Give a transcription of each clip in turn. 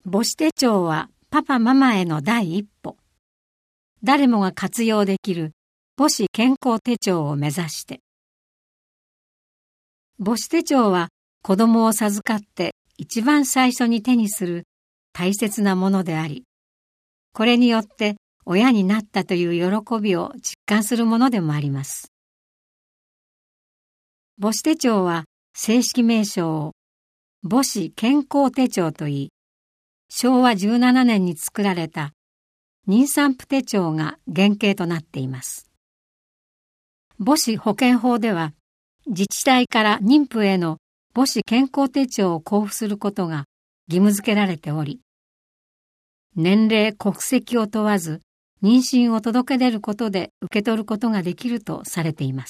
母子手帳はパパママへの第一歩。誰もが活用できる母子健康手帳を目指して。母子手帳は子供を授かって一番最初に手にする大切なものであり、これによって親になったという喜びを実感するものでもあります。母子手帳は正式名称を母子健康手帳といい、昭和17年に作られた妊産婦手帳が原型となっています。母子保健法では、自治体から妊婦への母子健康手帳を交付することが義務付けられており、年齢・国籍を問わず妊娠を届け出ることで受け取ることができるとされています。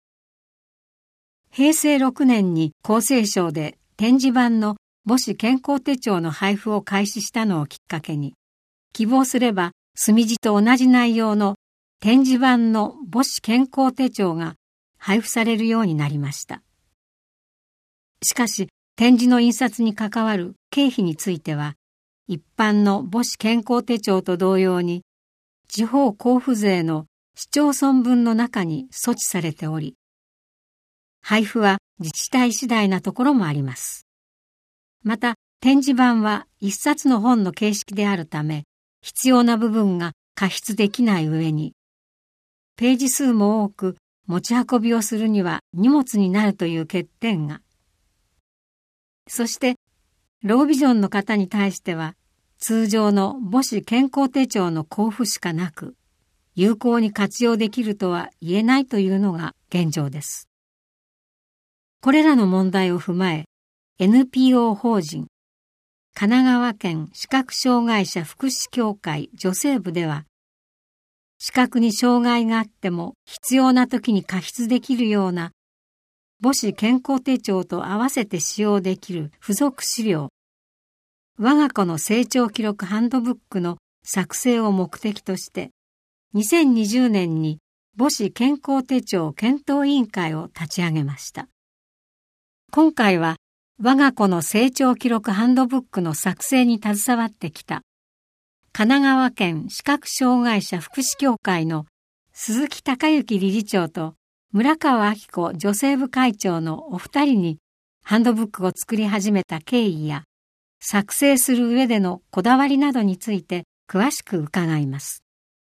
平成6年に厚生省で点字版の母子健康手帳の配布を開始したのをきっかけに、希望すれば墨字と同じ内容の点字版の母子健康手帳が配布されるようになりました。しかし、点字の印刷に関わる経費については、一般の母子健康手帳と同様に、地方交付税の市町村分の中に措置されており、配布は自治体次第なところもあります。また、点字版は一冊の本の形式であるため、必要な部分が加筆できない上に、ページ数も多く持ち運びをするには荷物になるという欠点が。そして、ロービジョンの方に対しては、通常の母子健康手帳の交付しかなく、有効に活用できるとは言えないというのが現状です。これらの問題を踏まえ、NPO 法人神奈川県視覚障害者福祉協会女性部では、視覚に障害があっても必要な時に加筆できるような母子健康手帳と合わせて使用できる付属資料、我が子の成長記録ハンドブックの作成を目的として、2020年に母子健康手帳検討委員会を立ち上げました。今回は我が子の成長記録ハンドブックの作成に携わってきた神奈川県視覚障害者福祉協会の鈴木孝之理事長と村川明子女性部会長のお二人にハンドブックを作り始めた経緯や作成する上でのこだわりなどについて詳しく伺います。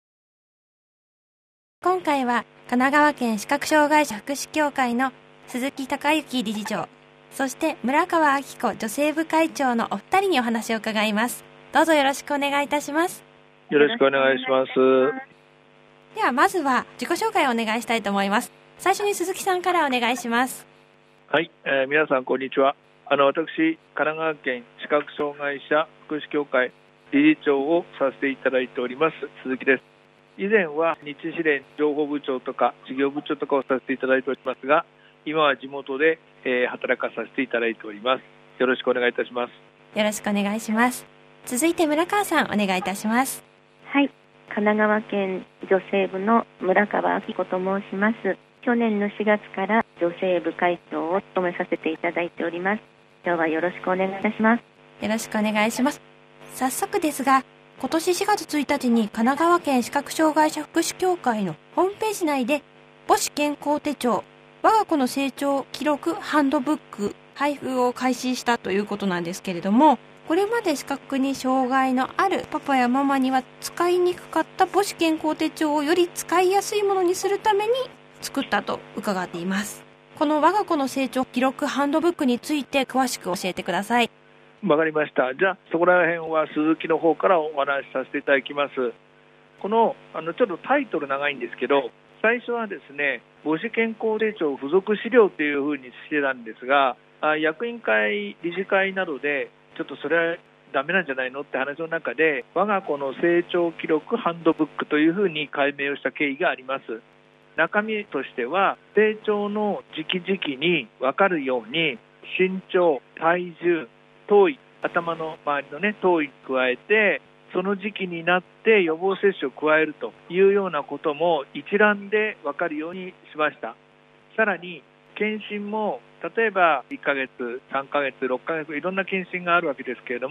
今回は神奈川県視覚障害者福祉協会の鈴木孝之理事長、そして村川明子女性部会長のお二人にお話を伺います。どうぞよろしくお願いいたします。 よろしくお願いします。 ではまずは自己紹介をお願いしたいと思います。最初に鈴木さんからお願いします。 はい、皆さんこんにちは。私、神奈川県視覚障害者福祉協会理事長をさせていただいております鈴木です。以前は日支連情報部長とか事業部長とかをさせていただいておりますが、今は地元で、働かさせていただいております。よろしくお願いいたします。 よろしくお願いします。続いて村川さんお願いいたします。 はい、神奈川県女性部の村川明子と申します。去年の4月から女性部会長を務めさせていただいております。今日はよろしくお願いいたします。 よろしくお願いします。早速ですが、今年4月1日に神奈川県視覚障害者福祉協会のホームページ内で母子健康手帳我が子の成長記録ハンドブック配布を開始したということなんですけれども、これまで視覚に障害のあるパパやママには使いにくかった母子健康手帳をより使いやすいものにするために作ったと伺っています。この我が子の成長記録ハンドブックについて詳しく教えてください。 わかりました。じゃあそこら辺は鈴木の方からお話しさせていただきます。このちょっとタイトル長いんですけど、最初はですね、母子健康手帳付属資料というふうにしてたんですが、役員会理事会などでちょっとそれはダメなんじゃないのって話の中で、我が子の成長記録ハンドブックというふうに改名をした経緯があります。中身としては、成長の時期時期に分かるように身長、体重、頭位、頭の周りのね、頭位に加えて、その時期になって予防接種を加えるというようなことも一覧で分かるようにしました。さらに検診も、例えば1ヶ月、3ヶ月、6ヶ月、いろんな検診があるわけですけれども、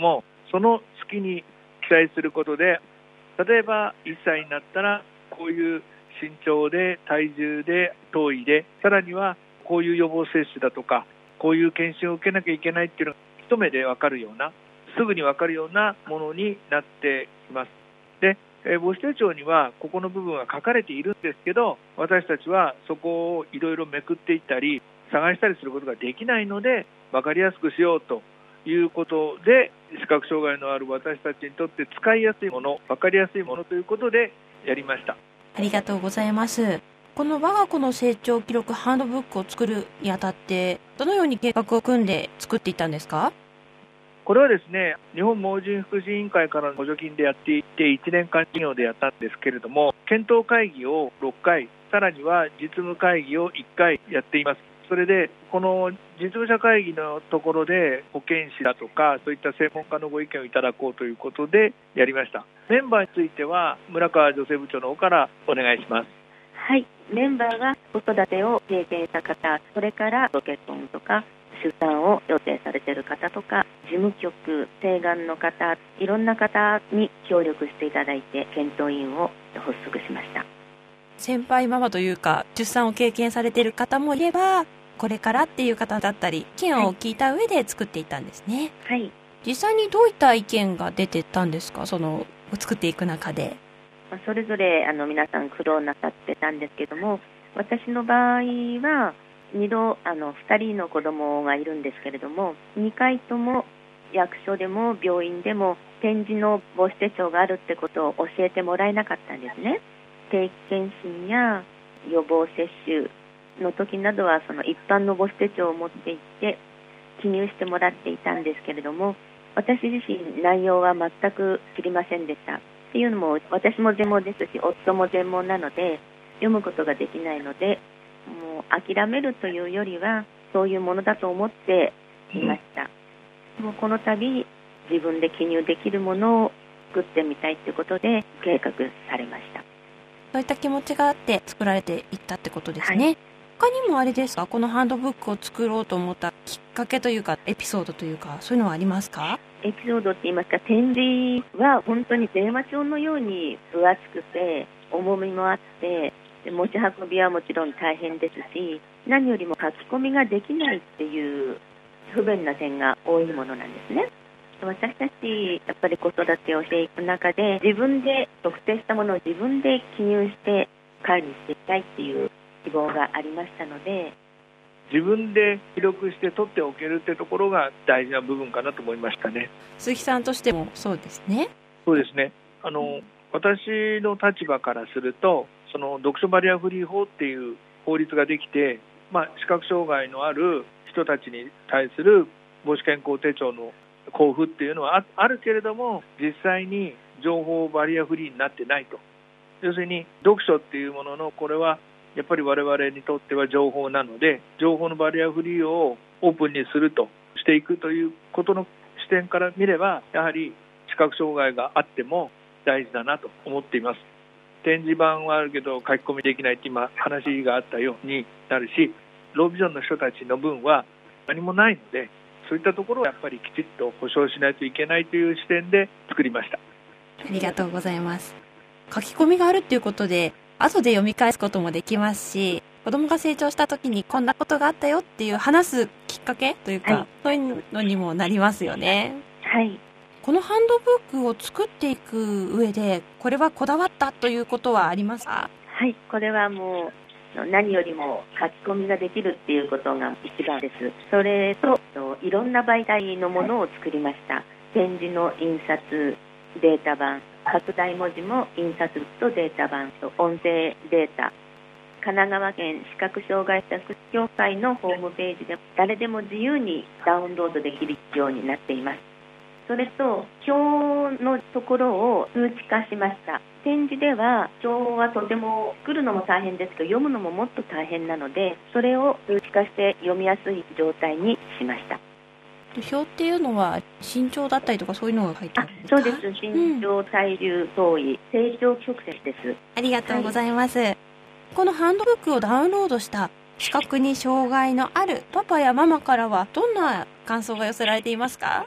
その月に記載することで、例えば1歳になったらこういう身長で体重で頭位で、さらにはこういう予防接種だとかこういう検診を受けなきゃいけないっていうのが一目で分かるような、すぐに分かるようなものになっています。で、母子手帳にはここの部分は書かれているんですけど、私たちはそこをいろいろめくっていったり探したりすることができないので、分かりやすくしようということで、視覚障害のある私たちにとって使いやすいもの、分かりやすいものということでやりました。 ありがとうございます。この我が子の成長記録ハンドブックを作るにあたって、どのように計画を組んで作っていったんですか？ これはですね、日本盲人福祉委員会からの補助金でやっていて、1年間事業でやったんですけれども、検討会議を6回、さらには実務会議を1回やっています。それで、この実務者会議のところで保健師だとか、そういった専門家のご意見をいただこうということでやりました。メンバーについては、村川女性部長の方からお願いします。 はい、メンバーが子育てを経験した方、それからご結婚とか出産を予定されている方とか、事務局、請願の方、いろんな方に協力していただいて検討員を発足しました。 先輩ママというか、出産を経験されている方もいれば、これからっていう方だったり、意見を聞いた上で作っていったんですね。 はい。 実際にどういった意見が出てたんですか？その作っていく中で。 それぞれ皆さん苦労なさってたんですけども、私の場合は2度2人の子供がいるんですけれども、2回とも役所でも病院でも点字の母子手帳があるってことを教えてもらえなかったんですね。定期検診や予防接種の時などはその一般の母子手帳を持って行って記入してもらっていたんですけれども、私自身内容は全く知りませんでした。っていうのも、私も全盲ですし夫も全盲なので読むことができないので、もう諦めるというよりはそういうものだと思っていました。もうこの度自分で記入できるものを作ってみたいということで計画されました。 そういった気持ちがあって作られていったってことですね。はい、他にもあれですか、このハンドブックを作ろうと思ったきっかけというかエピソードというか、そういうのはありますか？ エピソードって言いますか、点字は本当に電話帳のように分厚くて重みもあって、持ち運びはもちろん大変ですし、何よりも書き込みができないっていう不便な点が多いものなんですね。私たちやっぱり子育てをしていく中で、自分で特定したものを自分で記入して管理していきたいっていう希望がありましたので、 自分で記録して取っておけるってところが大事な部分かなと思いましたね。 鈴木さんとしてもそうですね。 そうですね。私の立場からすると、その読書バリアフリー法っていう法律ができて、視覚障害のある人たちに対する母子健康手帳の交付っていうのはあるけれども、実際に情報バリアフリーになってないと。要するに読書っていうものの、これはやっぱり我々にとっては情報なので、情報のバリアフリーをオープンにするとしていくということの視点から見れば、やはり視覚障害があっても大事だなと思っています。点字版はあるけど書き込みできないって今話があったようになるし、ロービジョンの人たちの分は何もないので、そういったところをやっぱりきちっと保障しないといけないという視点で作りました。 ありがとうございます。書き込みがあるっていうことで後で読み返すこともできますし、子供が成長した時にこんなことがあったよっていう話すきっかけというか、はい、そういうのにもなりますよね。 はい。 このハンドブックを作っていく上で、これはこだわったということはありますか？ はい、これはもう何よりも書き込みができるっていうことが一番です。それといろんな媒体のものを作りました。点字の印刷データ版、拡大文字も印刷とデータ版と音声データ、神奈川県視覚障害者福祉協会のホームページで誰でも自由にダウンロードできるようになっています。それと表のところを数値化しました。点字では表はとても作るのも大変ですけど、読むのももっと大変なので、それを数値化して読みやすい状態にしました。 表っていうのは身長だったりとかそういうのが書いてあるんですか？ そうです。身長、体重、頭位、成長曲線です。 ありがとうございます。はい、このハンドブックをダウンロードした視覚に障害のあるパパやママからはどんな感想が寄せられていますか？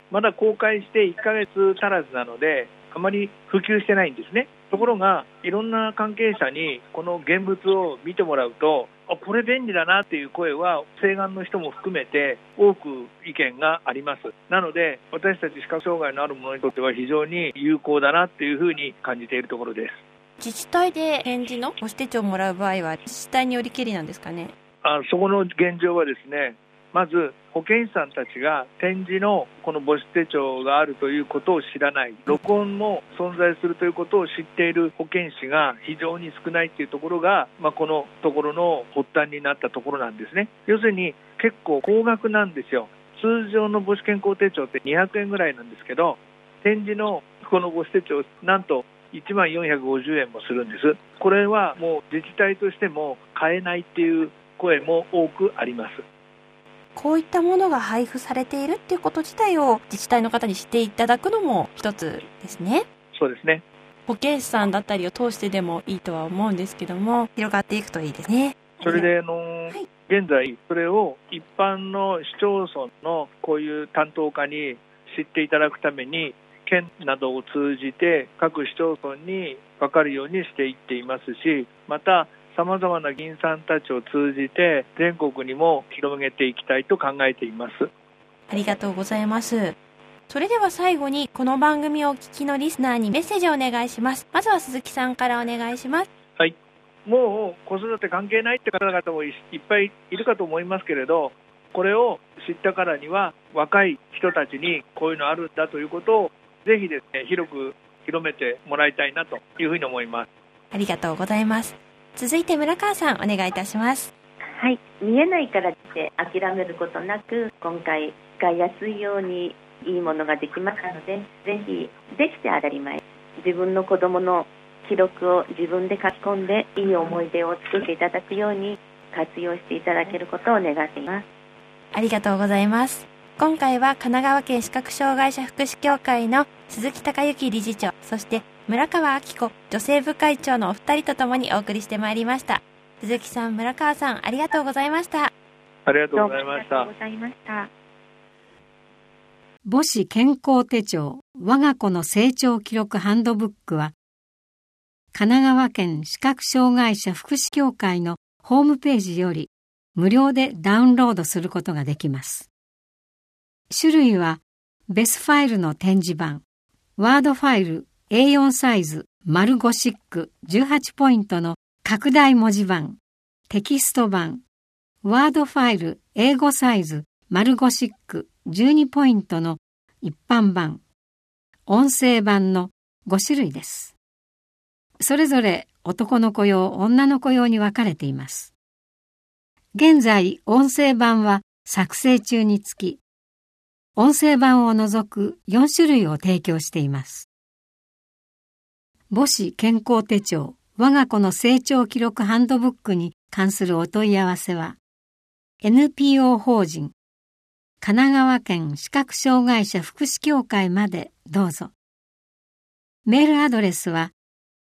まだ公開して1ヶ月足らずなので、あまり普及してないんですね。ところが、いろんな関係者にこの現物を見てもらうと、これ便利だなっていう声は、請願の人も含めて多く意見があります。なので、私たち視覚障害のある者にとっては非常に有効だなっていうふうに感じているところです。 自治体で点字の母子手帳をもらう場合は、自治体によりけりなんですかね。 そこの現状はですね、まず保健師さんたちが点字のこの母子手帳があるということを知らない、録音も存在するということを知っている保健師が非常に少ないというところが、このところの発端になったところなんですね。要するに結構高額なんですよ。通常の母子健康手帳って200円ぐらいなんですけど、点字のこの母子手帳なんと1450円もするんです。これはもう自治体としても買えないっていう声も多くあります。 こういったものが配布されているっていうこと自体を自治体の方に知っていただくのも一つですね。 そうですね。 保健師さんだったりを通してでもいいとは思うんですけども、広がっていくといいですね。 それで現在それを一般の市町村のこういう担当課に知っていただくために、県などを通じて各市町村に分かるようにしていっていますし、また様々な議員さんたちを通じて全国にも広げていきたいと考えています。 ありがとうございます。それでは最後にこの番組をお聞きのリスナーにメッセージをお願いします。まずは鈴木さんからお願いします。 はい。もう子育て関係ないって方々もいっぱいいるかと思いますけれど、これを知ったからには若い人たちにこういうのあるんだということをぜひですね、広く広めてもらいたいなというふうに思います。 ありがとうございます。続いて村川さんお願いいたします。 はい、見えないからって諦めることなく、今回使いやすいようにいいものができましたので、ぜひできて当たり前、自分の子供の記録を自分で書き込んでいい思い出を作っていただくように活用していただけることを願っています。 ありがとうございます。今回は神奈川県視覚障害者福祉協会の鈴木孝之理事長、そして村川明子女性部会長のお二人とともにお送りしてまいりました。鈴木さん、村川さん、ありがとうございました。 ありがとうございました。 ありがとうございました。 母子健康手帳我が子の成長記録ハンドブックは、神奈川県視覚障害者福祉協会のホームページより無料でダウンロードすることができます。種類はベスファイルの展示版、ワードファイル A4 サイズ丸5シック18ポイントの拡大文字版、テキスト版、ワードファイル A5 サイズ丸5シック12ポイントの一般版、音声版の5種類です。それぞれ男の子用、女の子用に分かれています。現在、音声版は作成中につき、音声版を除く4種類を提供しています。母子健康手帳我が子の成長記録ハンドブックに関するお問い合わせは、NPO 法人神奈川県視覚障害者福祉協会までどうぞ。メールアドレスは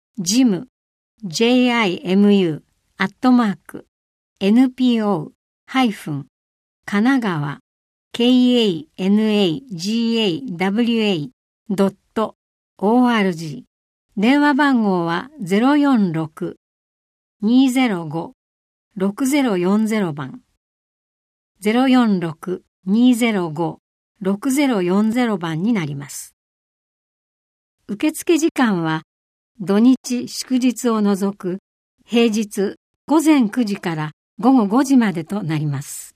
jimu-npo-kanagawa.org 電話番号は 046-205-6040 番 046-205-6040 番になります。受付時間は土日祝日を除く平日午前9時から午後5時までとなります。